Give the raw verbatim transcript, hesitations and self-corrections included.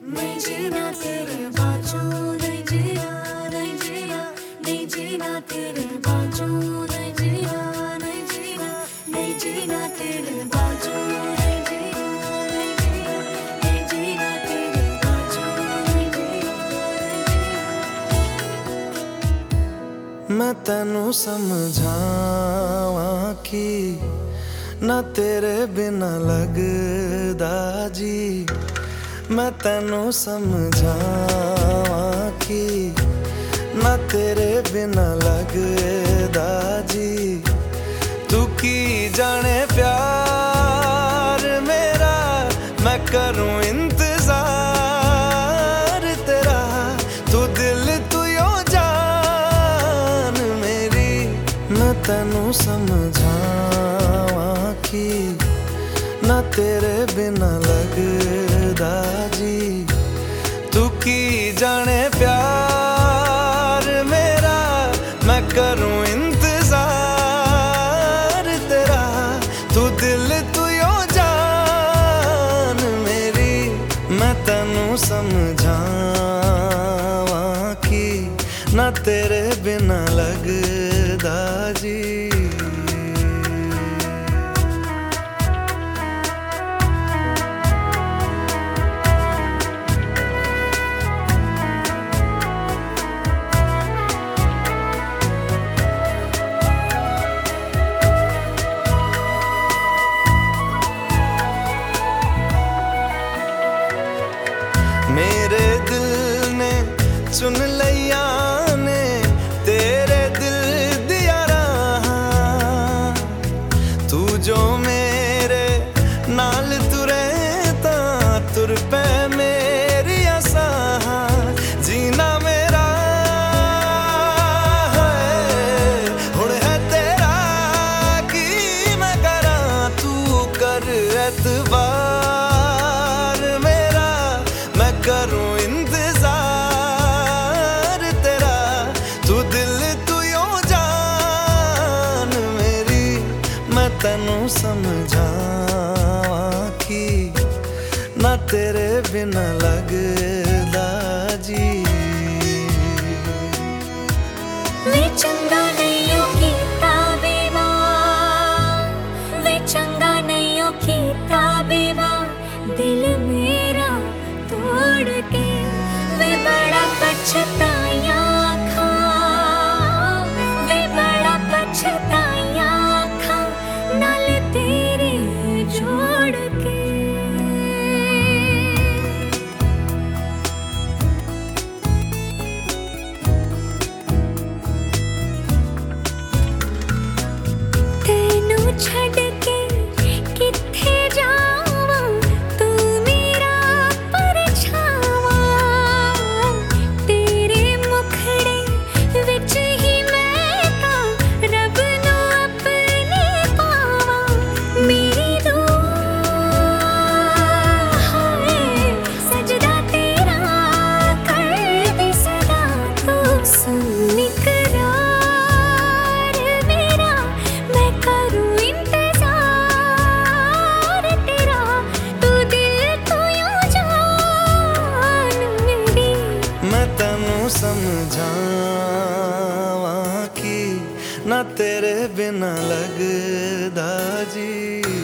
नहीं जीना तेरे बाजू, नहीं जीना, नहीं जीना, नहीं जीना तेरे बाजू, नहीं जीना, नहीं जीना, नहीं जीना तेरे बाजू, नहीं जीना, नहीं जीना, नहीं जीना तेरे बाजू, नहीं जीना, नहीं जीना। मैं तैनू समझावां कि ना तेरे बिना लगदा जी। मैं तैनू समझावां कि ना तेरे बिना लगदा जी। तू की जाने प्यार मेरा, मैं करूं इंतजार तेरा। तू दिल तू यो जान मेरी। मैं तैनू समझावां कि ना तेरे बिना लगदा जी। तू की जाने प्यार मेरा, मैं करूं इंतजार तेरा। तू दिल तू यो जान मेरी। मैं तैनू समझावां कि ना तेरे बिना लगदा जी। मेरे दिल ने चुन लिया ने तेरे दिल दिया राह। तू जो मेरे नाल तुरे ता तुर पे मेरी आसा। जीना मेरा है हुण है तेरा की मैं करा। तू कर एतबार मेरा, मैं करूं इंतजार तेरा। तू दिल तू यो जान मेरी। मैं तैनू समझावां कि ना तेरे बिना लगदा जी। वे चंगा नहीं हो कीता बेवा, वे चंगा नहीं हो कीता बेवा। दिल मेरा तोड़ के वे बड़ा पछताया खा, वे बड़ा पछताया खा नाल तेरे जोड़ के। तेनू छड़ के किथे जावां, तू मेरा परछावा। तेरे मुखड़े विच ही मैं तां रब नू अपने पावां। मेरी दुआ है सजदा तेरा कर दे सदा। तू सुन इकरार मेरा, मैं करूं इंतजार तेरा। तू दिल तू यो जान मेरी। मैं तैनू समझावां कि ना तेरे बिना लगदा जी।